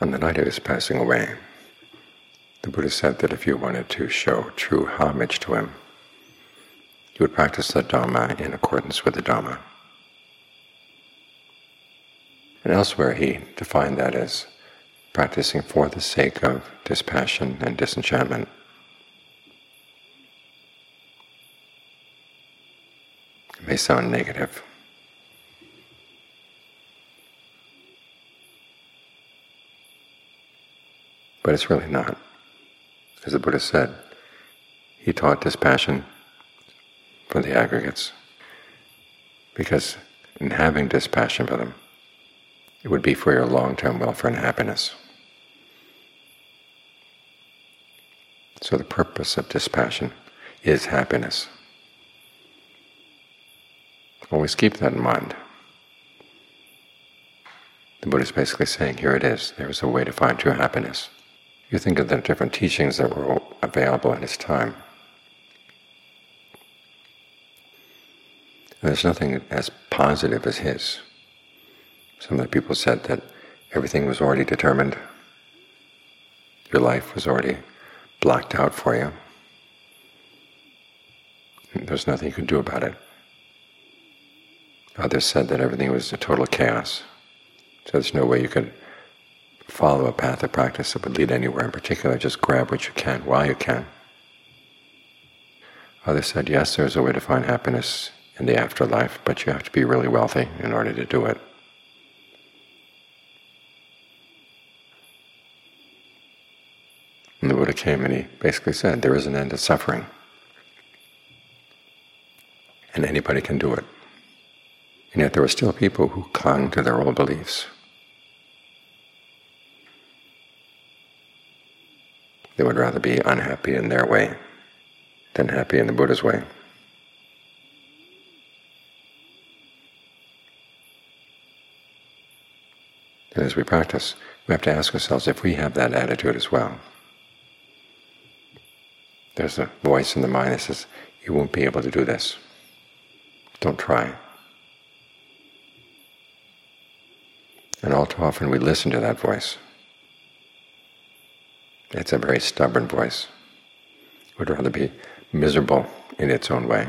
On the night of his passing away, the Buddha said that if you wanted to show true homage to him, you would practice the Dhamma in accordance with the Dhamma. And elsewhere he defined that as practicing for the sake of dispassion and disenchantment. It may sound negative. But it's really not. As the Buddha said, he taught dispassion for the aggregates, because in having dispassion for them, it would be for your long-term welfare and happiness. So the purpose of dispassion is happiness. Always keep that in mind. The Buddha is basically saying, here it is, there is a way to find true happiness. You think of the different teachings that were available in his time. And there's nothing as positive as his. Some of the people said that everything was already determined. Your life was already blocked out for you. There's nothing you could do about it. Others said that everything was a total chaos. So there's no way you could follow a path of practice that would lead anywhere in particular. Just grab what you can while you can. Others said, yes, there's a way to find happiness in the afterlife, but you have to be really wealthy in order to do it. And the Buddha came and he basically said, there is an end to suffering. And anybody can do it. And yet there were still people who clung to their old beliefs. They would rather be unhappy in their way than happy in the Buddha's way. And as we practice, we have to ask ourselves if we have that attitude as well. There's a voice in the mind that says, you won't be able to do this. Don't try. And all too often we listen to that voice. It's a very stubborn voice. It would rather be miserable in its own way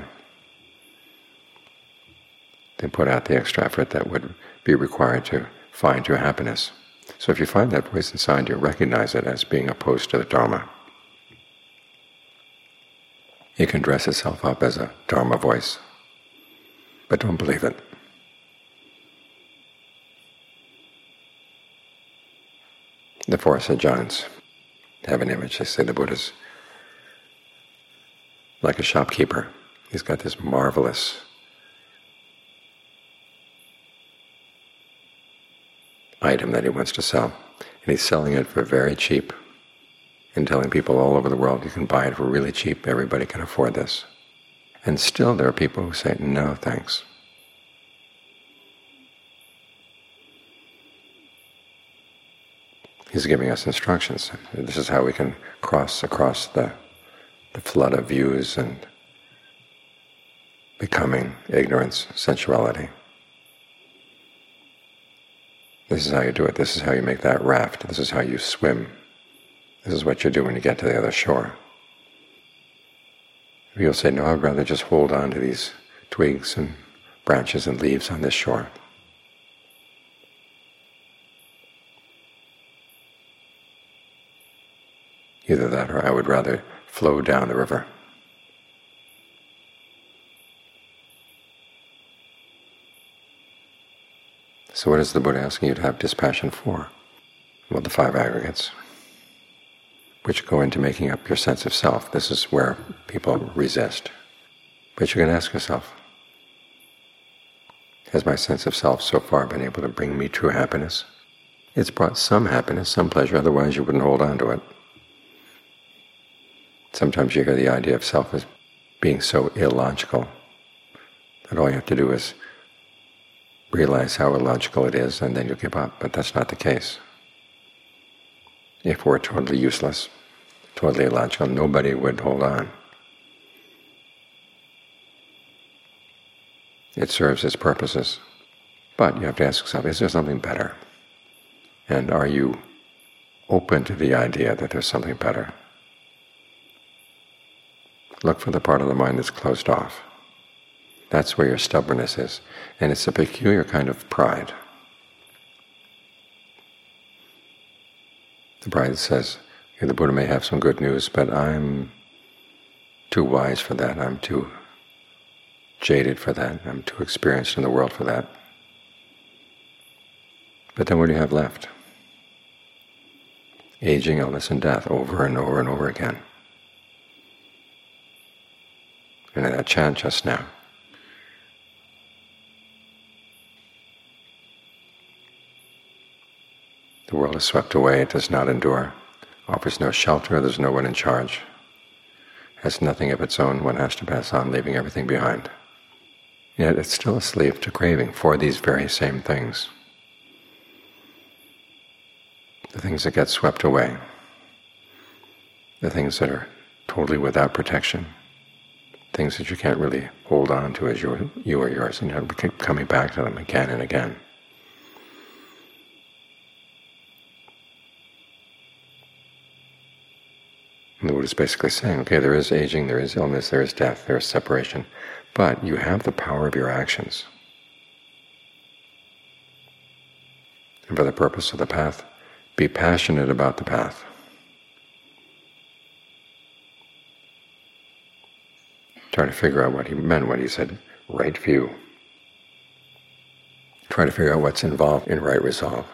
than put out the extra effort that would be required to find your happiness. So if you find that voice inside you, recognize it as being opposed to the Dharma. It can dress itself up as a Dharma voice, but don't believe it. The Four Sajjans have an image. They say the Buddha's like a shopkeeper. He's got this marvelous item that he wants to sell, and he's selling it for very cheap and telling people all over the world, you can buy it for really cheap, everybody can afford this. And still there are people who say, no thanks. He's giving us instructions. This is how we can cross across the flood of views and becoming, ignorance, sensuality. This is how you do it. This is how you make that raft. This is how you swim. This is what you do when you get to the other shore. You'll say, no, I'd rather just hold on to these twigs and branches and leaves on this shore. Either that or I would rather flow down the river. So what is the Buddha asking you to have dispassion for? Well, the five aggregates, which go into making up your sense of self. This is where people resist. But you can ask yourself, has my sense of self so far been able to bring me true happiness? It's brought some happiness, some pleasure, otherwise you wouldn't hold on to it. Sometimes you hear the idea of self as being so illogical that all you have to do is realize how illogical it is and then you give up, but that's not the case. If we're totally useless, totally illogical, nobody would hold on. It serves its purposes, but you have to ask yourself, is there something better? And are you open to the idea that there's something better. Look for the part of the mind that's closed off. That's where your stubbornness is. And it's a peculiar kind of pride. The pride that says, the Buddha may have some good news, but I'm too wise for that. I'm too jaded for that. I'm too experienced in the world for that. But then what do you have left? Aging, illness, and death over and over and over again. And in that chant just now, the world is swept away, it does not endure, offers no shelter, there's no one in charge, has nothing of its own, one has to pass on, leaving everything behind. Yet it's still a slave to craving for these very same things. The things that get swept away, the things that are totally without protection, things that you can't really hold on to as you or yours, and you have to keep coming back to them again and again. And the Buddha is basically saying, okay, there is aging, there is illness, there is death, there is separation, but you have the power of your actions. And for the purpose of the path, be passionate about the path. Try to figure out what he meant when he said, right view. Try to figure out what's involved in right resolve.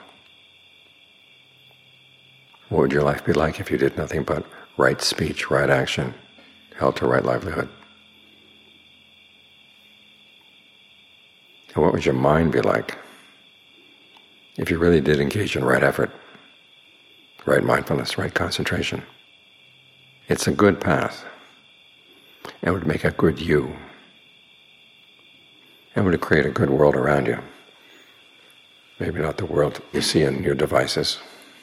What would your life be like if you did nothing but right speech, right action, held to right livelihood? And what would your mind be like if you really did engage in right effort, right mindfulness, right concentration? It's a good path. It would make a good you. It would create a good world around you. Maybe not the world you see in your devices,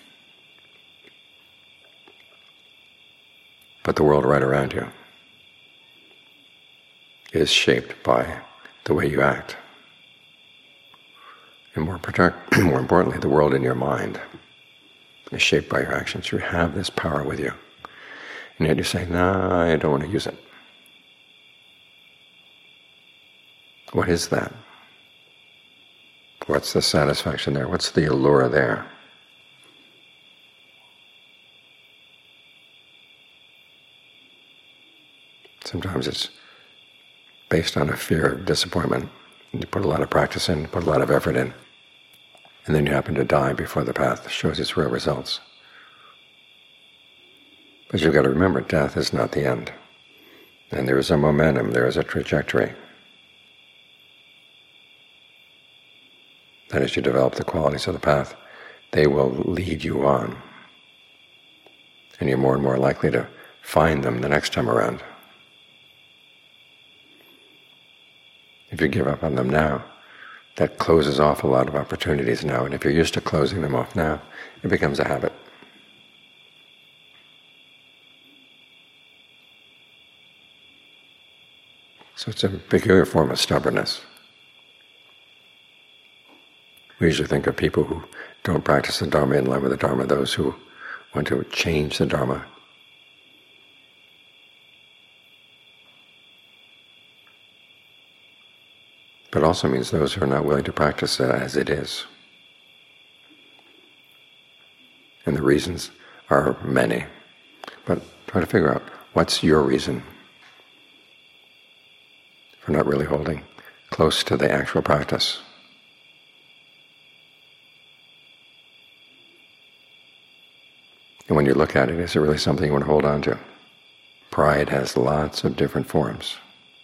but the world right around you is shaped by the way you act. And more importantly, the world in your mind is shaped by your actions. You have this power with you. And yet you say, nah, I don't want to use it. What is that? What's the satisfaction there? What's the allure there? Sometimes it's based on a fear of disappointment. You put a lot of practice in, put a lot of effort in, and then you happen to die before the path shows its real results. But you've got to remember, death is not the end. And there is a momentum, there is a trajectory. That as you develop the qualities of the path, they will lead you on. And you're more and more likely to find them the next time around. If you give up on them now, that closes off a lot of opportunities now. And if you're used to closing them off now, it becomes a habit. So it's a peculiar form of stubbornness. We usually think of people who don't practice the Dharma in line with the Dharma, those who want to change the Dharma. But also means those who are not willing to practice it as it is. And the reasons are many. But try to figure out, what's your reason for not really holding close to the actual practice? And when you look at it, is it really something you want to hold on to? Pride has lots of different forms.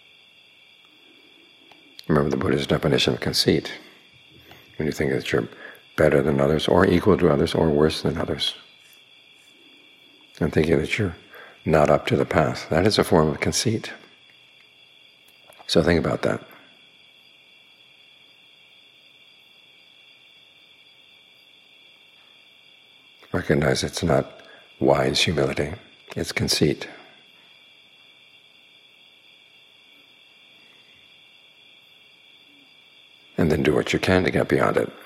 Remember the Buddha's definition of conceit. When you think that you're better than others, or equal to others, or worse than others. And thinking that you're not up to the path. That is a form of conceit. So think about that. Recognize it's not wise humility, it's conceit. And then do what you can to get beyond it.